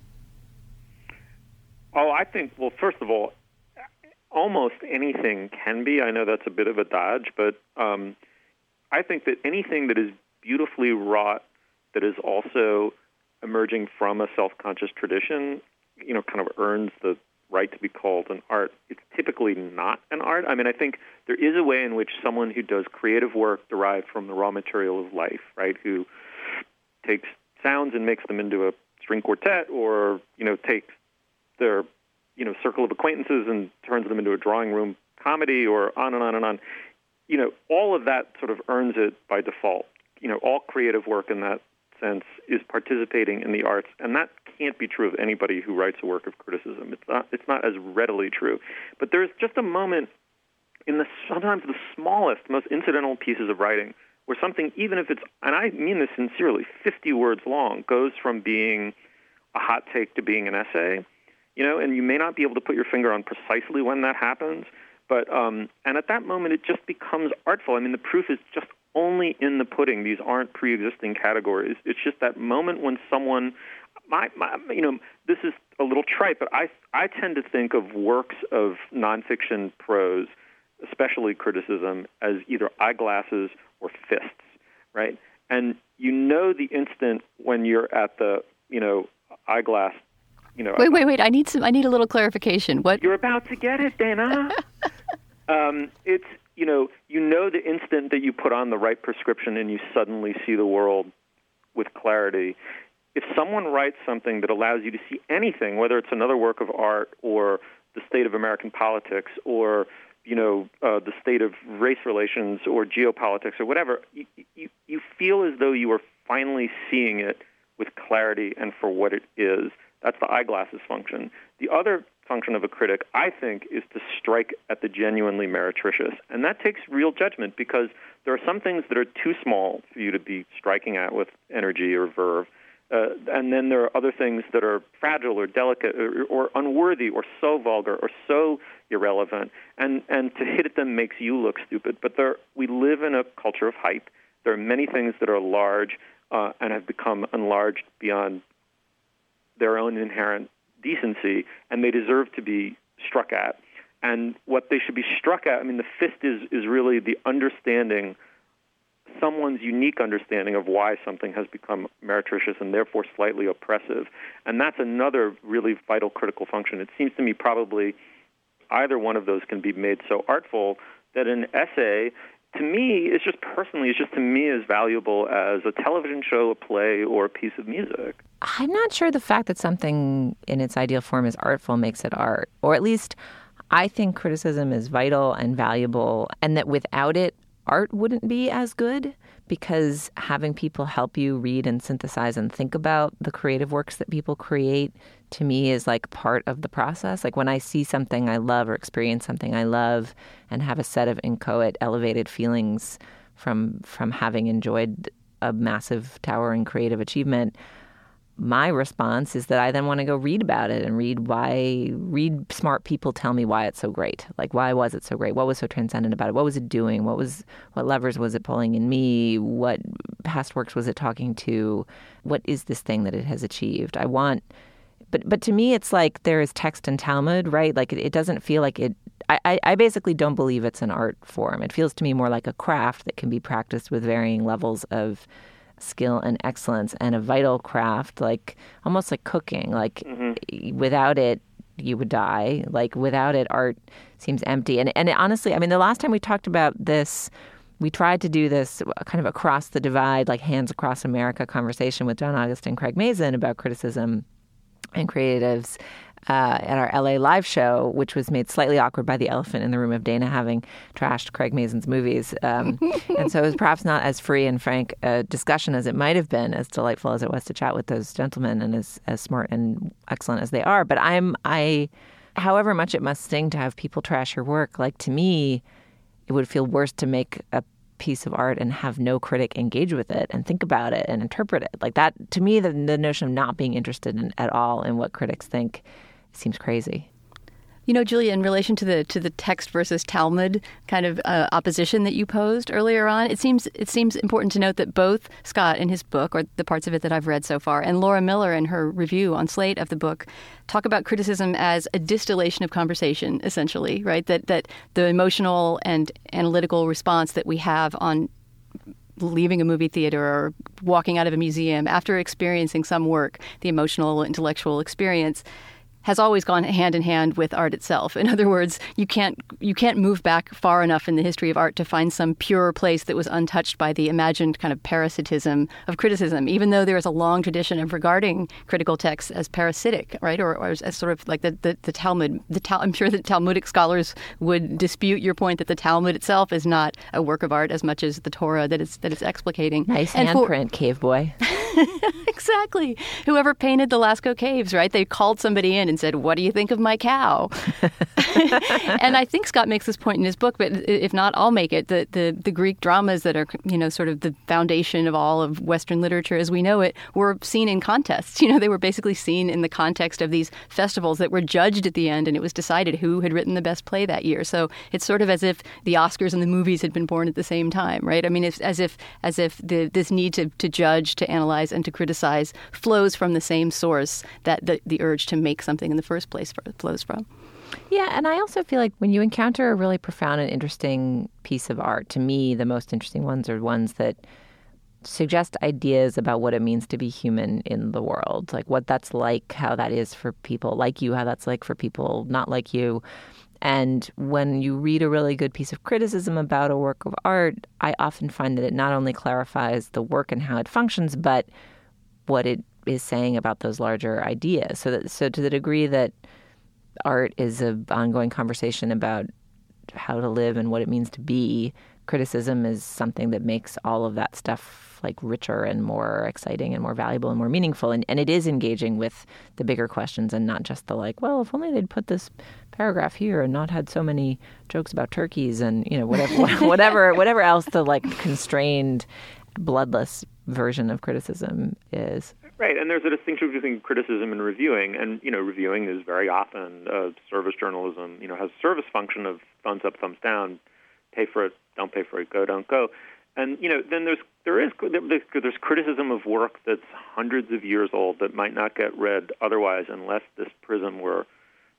Oh, I think, well, first of all, almost anything can be. I know that's a bit of a dodge, but um, I think that anything that is beautifully wrought, that is also emerging from a self-conscious tradition, you know, kind of earns the right to be called an art. It's typically not an art. I mean, I think there is a way in which someone who does creative work derived from the raw material of life, right, who takes sounds and makes them into a string quartet, or, you know, takes their, you know, circle of acquaintances and turns them into a drawing room comedy, or on and on and on. You know, all of that sort of earns it by default. You know, all creative work in that sense is participating in the arts, and that can't be true of anybody who writes a work of criticism. It's not. It's not as readily true. But there's just a moment in the sometimes the smallest, most incidental pieces of writing where something, even if it's, and I mean this sincerely, fifty words long, goes from being a hot take to being an essay. You know, and you may not be able to put your finger on precisely when that happens, but um, and at that moment it just becomes artful. I mean, the proof is just only in the pudding. These aren't pre-existing categories. It's just that moment when someone, my, my, you know, this is a little trite, but I I tend to think of works of nonfiction prose, especially criticism, as either eyeglasses or fists, right? And you know the instant when you're at the, you know, eyeglass. You know, wait, wait, wait! I need some. I need a little clarification. What you're about to get it, Dana? um, it's you know, you know the instant that you put on the right prescription and you suddenly see the world with clarity. If someone writes something that allows you to see anything, whether it's another work of art or the state of American politics, or you know, uh, the state of race relations or geopolitics or whatever, you, you you feel as though you are finally seeing it with clarity and for what it is. That's the eyeglasses function. The other function of a critic, I think, is to strike at the genuinely meretricious. And that takes real judgment, because there are some things that are too small for you to be striking at with energy or verve. Uh, and then there are other things that are fragile or delicate or, or unworthy or so vulgar or so irrelevant. And, and to hit at them makes you look stupid. But there, we live in a culture of hype. There are many things that are large uh, and have become enlarged beyond their own inherent decency, and they deserve to be struck at. And what they should be struck at, I mean, the fifth is, is really the understanding, someone's unique understanding of why something has become meretricious and therefore slightly oppressive. And that's another really vital critical function. It seems to me probably either one of those can be made so artful that an essay, to me, is just personally, it's just to me as valuable as a television show, a play, or a piece of music. I'm not sure the fact that something in its ideal form is artful makes it art, or at least I think criticism is vital and valuable, and that without it, art wouldn't be as good, because having people help you read and synthesize and think about the creative works that people create, to me, is like part of the process. Like when I see something I love or experience something I love and have a set of inchoate, elevated feelings from from having enjoyed a massive, towering creative achievement, my response is that I then want to go read about it and read why, read smart people tell me why it's so great. Like, why was it so great? What was so transcendent about it? What was it doing? What was, what levers was it pulling in me? What past works was it talking to? What is this thing that it has achieved? I want, but, but to me, it's like there is text and Talmud, right? Like it, it doesn't feel like it, I, I basically don't believe it's an art form. It feels to me more like a craft that can be practiced with varying levels of skill and excellence, and a vital craft, like almost like cooking. Like mm-hmm. without it, you would die. Like without it, art seems empty. And and it, honestly, I mean, the last time we talked about this, we tried to do this kind of across the divide, like hands across America conversation with John August and Craig Mazin about criticism and creatives uh, at our L A live show, which was made slightly awkward by the elephant in the room of Dana having trashed Craig Mazin's movies. Um, and so it was perhaps not as free and frank a discussion as it might have been, as delightful as it was to chat with those gentlemen and as, as smart and excellent as they are. But I'm, I, however much it must sting to have people trash your work, like to me, it would feel worse to make a piece of art and have no critic engage with it and think about it and interpret it. Like that, to me, the, the notion of not being interested in, at all in what critics think seems crazy. You know, Julia, in relation to the to the text versus Talmud kind of uh, opposition that you posed earlier on, it seems it seems important to note that both Scott in his book, or the parts of it that I've read so far, and Laura Miller in her review on Slate of the book, talk about criticism as a distillation of conversation, essentially, right? That that the emotional and analytical response that we have on leaving a movie theater or walking out of a museum after experiencing some work, the emotional, intellectual experience, has always gone hand in hand with art itself. In other words, you can't you can't move back far enough in the history of art to find some pure place that was untouched by the imagined kind of parasitism of criticism, even though there is a long tradition of regarding critical texts as parasitic, right, or, or as, as sort of like the, the, the Talmud. The Tal- I'm sure that Talmudic scholars would dispute your point that the Talmud itself is not a work of art as much as the Torah that it's, that it's explicating. Nice and handprint, for- cave boy. Exactly. Whoever painted the Lascaux Caves, right? They called somebody in and said, "What do you think of my cow?" And I think Scott makes this point in his book, but if not, I'll make it. The, the the Greek dramas that are, you know, sort of the foundation of all of Western literature as we know it, were seen in contests. You know, they were basically seen in the context of these festivals that were judged at the end, and it was decided who had written the best play that year. So it's sort of as if the Oscars and the movies had been born at the same time, right? I mean, it's as if as if the, this need to, to judge, to analyze, and to criticize flows from the same source that the, the urge to make something in the first place flows from. Yeah, and I also feel like when you encounter a really profound and interesting piece of art, to me, the most interesting ones are ones that suggest ideas about what it means to be human in the world, like what that's like, how that is for people like you, how that's like for people not like you. And when you read a really good piece of criticism about a work of art, I often find that it not only clarifies the work and how it functions, but what it is saying about those larger ideas. So that, so to the degree that art is an ongoing conversation about how to live and what it means to be, criticism is something that makes all of that stuff like richer and more exciting and more valuable and more meaningful. And, and it is engaging with the bigger questions and not just the like, well, if only they'd put this paragraph here and not had so many jokes about turkeys and, you know, whatever, whatever, whatever else the like constrained, bloodless version of criticism is. Right, and there's a distinction between criticism and reviewing, and, you know, reviewing is very often uh, service journalism, you know, has a service function of thumbs up, thumbs down, pay for it, don't pay for it, go, don't go. And, you know, then there's there is there's criticism of work that's hundreds of years old that might not get read otherwise unless this prism were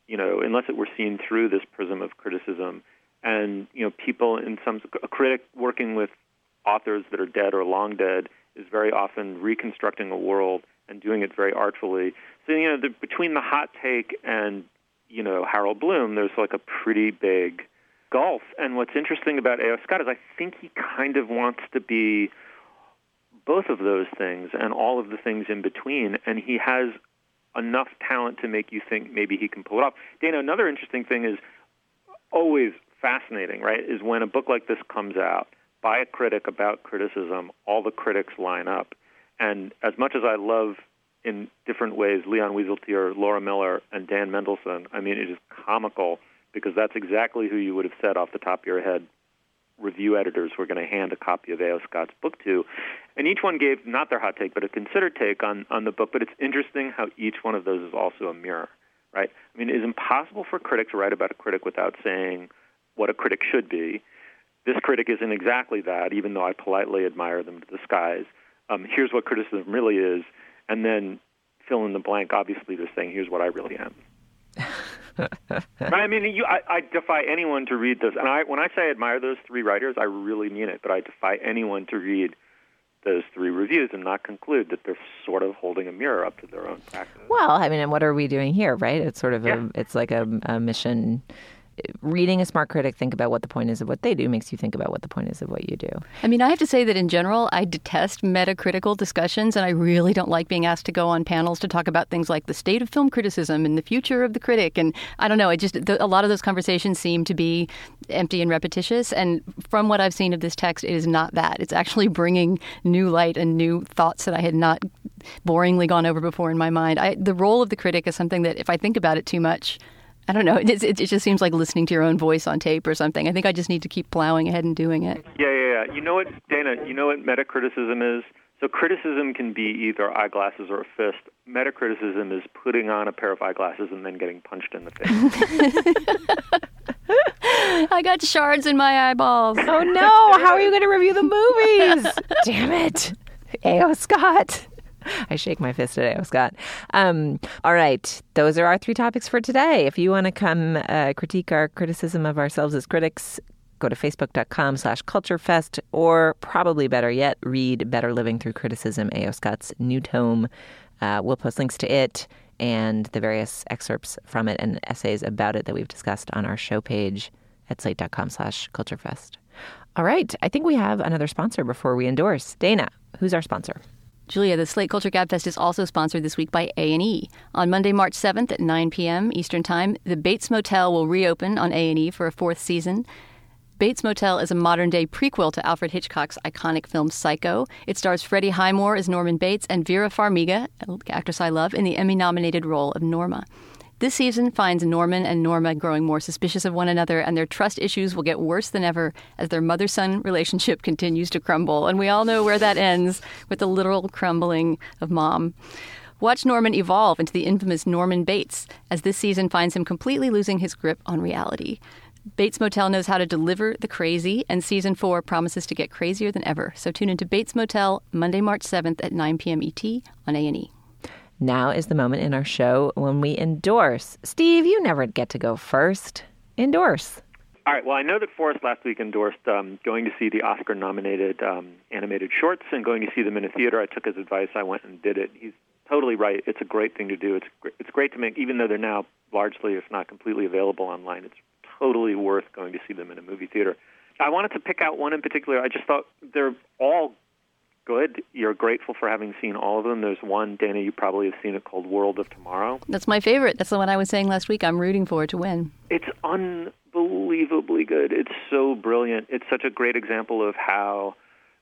you know, unless it were seen through this prism of criticism. And, you know, people in some, a critic working with authors that are dead or long dead is very often reconstructing a world and doing it very artfully. So, you know, the, between the hot take and, you know, Harold Bloom, there's like a pretty big gulf. And what's interesting about A O. Scott is I think he kind of wants to be both of those things and all of the things in between. And he has enough talent to make you think maybe he can pull it off. Dana, another interesting thing is always fascinating, right, is when a book like this comes out by a critic about criticism, all the critics line up. And as much as I love, in different ways, Leon Wieseltier, Laura Miller, and Dan Mendelsohn, I mean, it is comical because that's exactly who you would have said off the top of your head review editors were going to hand a copy of A O. Scott's book to. And each one gave not their hot take, but a considered take on, on the book. But it's interesting how each one of those is also a mirror, right? I mean, it is impossible for a critic to write about a critic without saying what a critic should be. This critic isn't exactly that, even though I politely admire them to the skies. Um, here's what criticism really is, and then fill in the blank. Obviously, they're saying, here's what I really am. I mean, you, I, I defy anyone to read this. And I, when I say I admire those three writers, I really mean it. But I defy anyone to read those three reviews and not conclude that they're sort of holding a mirror up to their own practice. Well, I mean, and what are we doing here, right? It's sort of yeah. a, it's like a, a mission. Reading a smart critic think about what the point is of what they do makes you think about what the point is of what you do. I mean, I have to say that in general, I detest metacritical discussions, and I really don't like being asked to go on panels to talk about things like the state of film criticism and the future of the critic. And I don't know, it just the, a lot of those conversations seem to be empty and repetitious. And from what I've seen of this text, it is not that. It's actually bringing new light and new thoughts that I had not boringly gone over before in my mind. I, the role of the critic is something that if I think about it too much, I don't know. It, it, it just seems like listening to your own voice on tape or something. I think I just need to keep plowing ahead and doing it. Yeah, yeah, yeah. You know what, Dana, you know what metacriticism is? So criticism can be either eyeglasses or a fist. Metacriticism is putting on a pair of eyeglasses and then getting punched in the face. I got shards in my eyeballs. Oh, no. How are you going to review the movies? Damn it. A O. Scott. I shake my fist at A O. Scott. Um, all right. Those are our three topics for today. If you want to come uh, critique our criticism of ourselves as critics, go to facebook.com slash culturefest, or probably better yet, read Better Living Through Criticism, A O. Scott's new tome. Uh, we'll post links to it and the various excerpts from it and essays about it that we've discussed on our show page at slate.com slash culturefest. All right. I think we have another sponsor before we endorse. Dana, who's our sponsor? Julia, the Slate Culture Gabfest is also sponsored this week by A and E. On Monday, March seventh at nine p.m. Eastern Time, the Bates Motel will reopen on A and E for a fourth season. Bates Motel is a modern-day prequel to Alfred Hitchcock's iconic film Psycho. It stars Freddie Highmore as Norman Bates and Vera Farmiga, an actress I love, in the Emmy-nominated role of Norma. This season finds Norman and Norma growing more suspicious of one another, and their trust issues will get worse than ever as their mother-son relationship continues to crumble. And we all know where that ends, with the literal crumbling of Mom. Watch Norman evolve into the infamous Norman Bates as this season finds him completely losing his grip on reality. Bates Motel knows how to deliver the crazy, and season four promises to get crazier than ever. So tune into Bates Motel Monday, March seventh at nine p.m. E T on A and E. Now is the moment in our show when we endorse. Steve, you never get to go first. Endorse. All right. Well, I know that Forrest last week endorsed um, going to see the Oscar-nominated um, animated shorts and going to see them in a theater. I took his advice. I went and did it. He's totally right. It's a great thing to do. It's great, it's great to make, even though they're now largely, if not completely available online, it's totally worth going to see them in a movie theater. I wanted to pick out one in particular. I just thought they're all good. You're grateful for having seen all of them. There's one, Dana, you probably have seen it, called World of Tomorrow. That's my favorite. That's the one I was saying last week. I'm rooting for it to win. It's unbelievably good. It's so brilliant. It's such a great example of how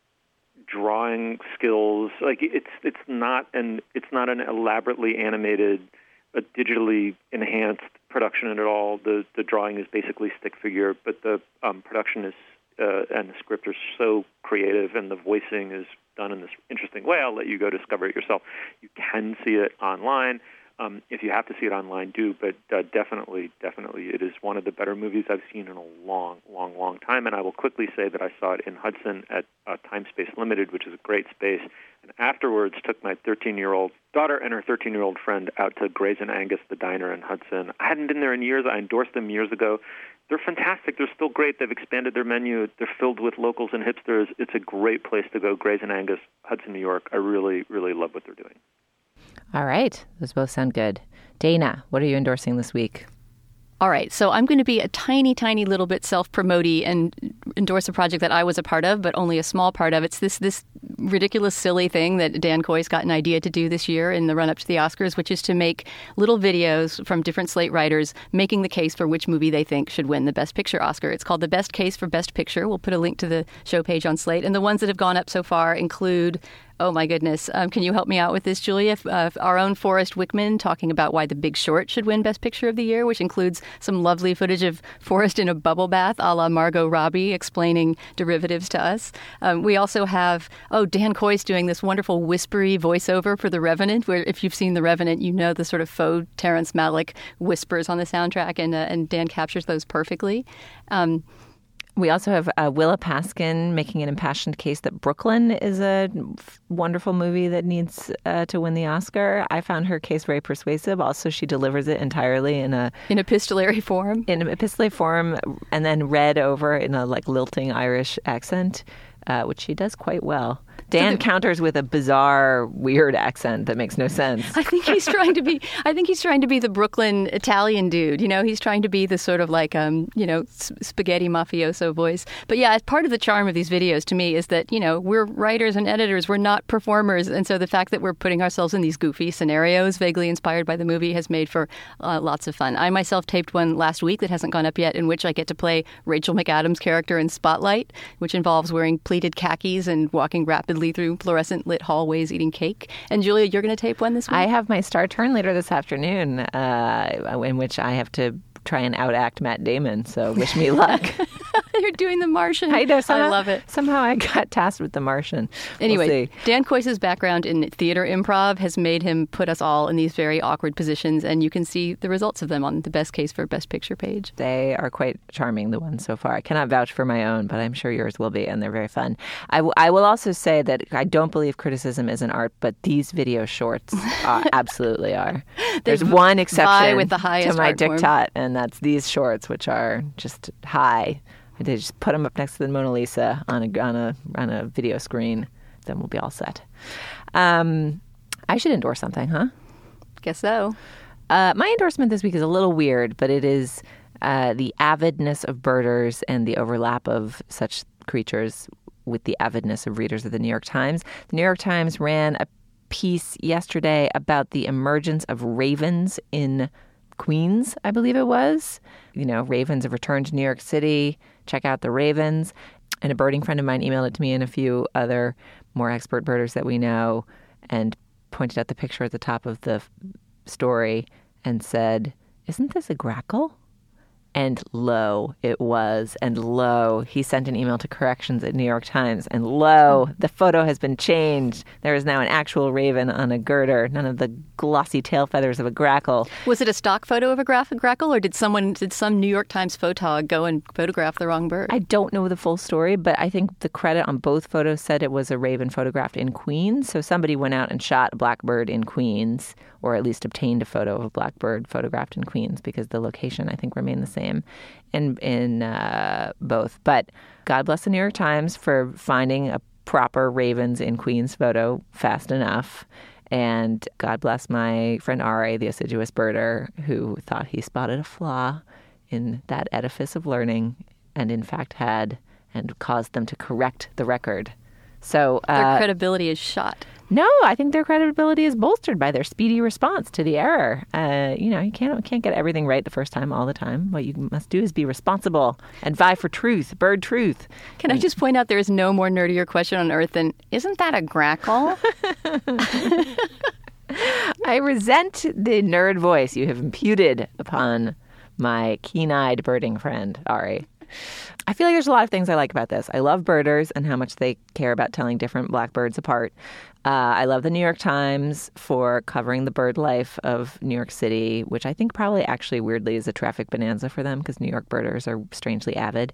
drawing skills, like it's it's not an it's not an elaborately animated, a digitally enhanced production at all. The the drawing is basically stick figure, but the um, production is uh, and the script are so creative, and the voicing is done in this interesting way. I'll let you go discover it yourself. You can see it online. Um, if you have to see it online, do, but uh, definitely, definitely, it is one of the better movies I've seen in a long, long, long time. And I will quickly say that I saw it in Hudson at uh, Time Space Limited, which is a great space. And afterwards, took my thirteen-year-old daughter and her thirteen-year-old friend out to Gray's and Angus, the diner in Hudson. I hadn't been there in years. I endorsed them years ago. They're fantastic. They're still great. They've expanded their menu. They're filled with locals and hipsters. It's a great place to go. Gray's and Angus, Hudson, New York. I really, really love what they're doing. All right. Those both sound good. Dana, what are you endorsing this week? All right, so I'm going to be a tiny, tiny little bit self-promoty and endorse a project that I was a part of, but only a small part of. It's this this ridiculous, silly thing that Dan Kois got an idea to do this year in the run-up to the Oscars, which is to make little videos from different Slate writers making the case for which movie they think should win the Best Picture Oscar. It's called The Best Case for Best Picture. We'll put a link to the show page on Slate. And the ones that have gone up so far include... Oh, my goodness. Um, can you help me out with this, Julia? Uh, our own Forrest Wickman talking about why The Big Short should win Best Picture of the Year, which includes some lovely footage of Forrest in a bubble bath a la Margot Robbie explaining derivatives to us. Um, we also have, oh, Dan Kois doing this wonderful whispery voiceover for The Revenant, where if you've seen The Revenant, you know the sort of faux Terrence Malick whispers on the soundtrack, and, uh, and Dan captures those perfectly. Um We also have uh, Willa Paskin making an impassioned case that Brooklyn is a f- wonderful movie that needs uh, to win the Oscar. I found her case very persuasive. Also, she delivers it entirely in a in epistolary form, in an epistolary form, and then read over in a like lilting Irish accent, uh, which she does quite well. Dan so the, counters with a bizarre, weird accent that makes no sense. I think he's trying to be. I think he's trying to be the Brooklyn Italian dude. You know, he's trying to be the sort of like, um, you know, spaghetti mafioso voice. But yeah, part of the charm of these videos to me is that you know we're writers and editors. We're not performers, and so the fact that we're putting ourselves in these goofy scenarios, vaguely inspired by the movie, has made for uh, lots of fun. I myself taped one last week that hasn't gone up yet, in which I get to play Rachel McAdams' character in Spotlight, which involves wearing pleated khakis and walking rapidly through fluorescent lit hallways eating cake. And Julia, you're going to tape one this week? I have my star turn later this afternoon, uh, in which I have to try and outact Matt Damon. So wish me luck. You're doing The Martian. I know. Somehow, I love it. Somehow I got tasked with The Martian. Anyway, we'll see. Dan Kois's background in theater improv has made him put us all in these very awkward positions, and you can see the results of them on the Best Case for Best Picture page. They are quite charming, the ones so far. I cannot vouch for my own, but I'm sure yours will be, and they're very fun. I, w- I will also say that I don't believe criticism is an art, but these video shorts are, absolutely are. There's v- one exception with the highest to my art form. diktat, and that's these shorts, which are just high. They just put them up next to the Mona Lisa on a on a on a video screen. Then we'll be all set. Um, I should endorse something, huh? Guess so. Uh, my endorsement this week is a little weird, but it is uh, the avidness of birders and the overlap of such creatures with the avidness of readers of the New York Times. The New York Times ran a piece yesterday about the emergence of ravens in Queens, I believe it was. You know, ravens have returned to New York City. Check out the ravens. And a birding friend of mine emailed it to me and a few other more expert birders that we know and pointed out the picture at the top of the f- story and said, "Isn't this a grackle?" And lo, it was. And lo, he sent an email to corrections at New York Times. And lo, the photo has been changed. There is now an actual raven on a girder, none of the glossy tail feathers of a grackle. Was it a stock photo of a graph- grackle, or did someone, did some New York Times photog go and photograph the wrong bird? I don't know the full story, but I think the credit on both photos said it was a raven photographed in Queens. So somebody went out and shot a blackbird in Queens, or at least obtained a photo of a blackbird photographed in Queens, because the location, I think, remained the same in in uh, both. But God bless the New York Times for finding a proper ravens in Queens photo fast enough. And God bless my friend Ari, the assiduous birder, who thought he spotted a flaw in that edifice of learning and in fact had, and caused them to correct the record. So uh, their credibility is shot. No, I think their credibility is bolstered by their speedy response to the error. Uh, you know, you can't can't get everything right the first time all the time. What you must do is be responsible and vie for truth, bird truth. Can I just point out there is no more nerdier question on earth than, isn't that a grackle? I resent the nerd voice you have imputed upon my keen-eyed birding friend, Ari. I feel like there's a lot of things I like about this. I love birders and how much they care about telling different blackbirds apart. Uh, I love the New York Times for covering the bird life of New York City, which I think probably actually weirdly is a traffic bonanza for them because New York birders are strangely avid.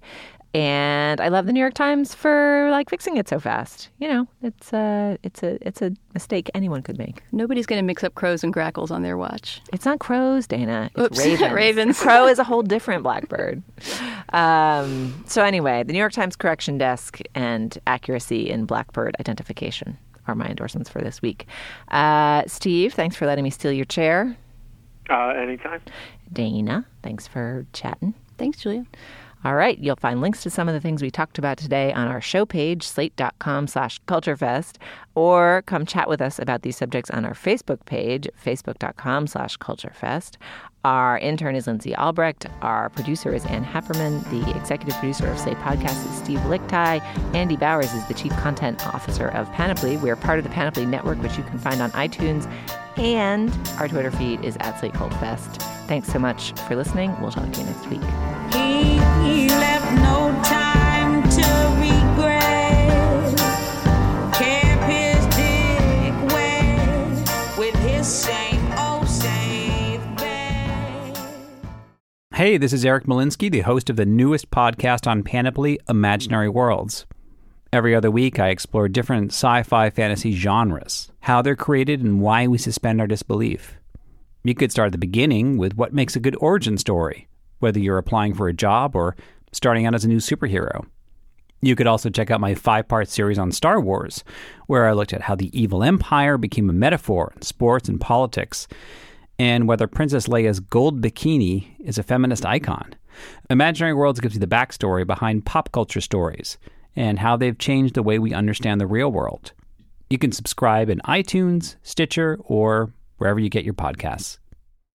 And I love the New York Times for like fixing it so fast. You know, it's a, it's a, it's a mistake anyone could make. Nobody's going to mix up crows and grackles on their watch. It's not crows, Dana. It's Oops. ravens. Ravens. Crow is a whole different blackbird. Um, so anyway, the New York Times correction desk and accuracy in blackbird identification are my endorsements for this week. Uh, Steve, thanks for letting me steal your chair. Uh, anytime. Dana, thanks for chatting. Thanks, Julia. All right. You'll find links to some of the things we talked about today on our show page, slate.com slash culturefest, or come chat with us about these subjects on our Facebook page, facebook.com slash culturefest. Our intern is Lindsay Albrecht. Our producer is Ann Happerman. The executive producer of Slate Podcast is Steve Lickteig. Andy Bowers is the chief content officer of Panoply. We're part of the Panoply Network, which you can find on iTunes. And our Twitter feed is at Slate Cult Fest. Thanks so much for listening. We'll talk to you next week. He, he left no time to regret. Kept his dick wet with his same old safe bet. Hey, this is Eric Malinsky, the host of the newest podcast on Panoply, Imaginary Worlds. Every other week, I explore different sci-fi fantasy genres, how they're created, and why we suspend our disbelief. You could start at the beginning with what makes a good origin story, whether you're applying for a job or starting out as a new superhero. You could also check out my five-part series on Star Wars, where I looked at how the evil empire became a metaphor in sports and politics, and whether Princess Leia's gold bikini is a feminist icon. Imaginary Worlds gives you the backstory behind pop culture stories and how they've changed the way we understand the real world. You can subscribe in iTunes, Stitcher, or wherever you get your podcasts.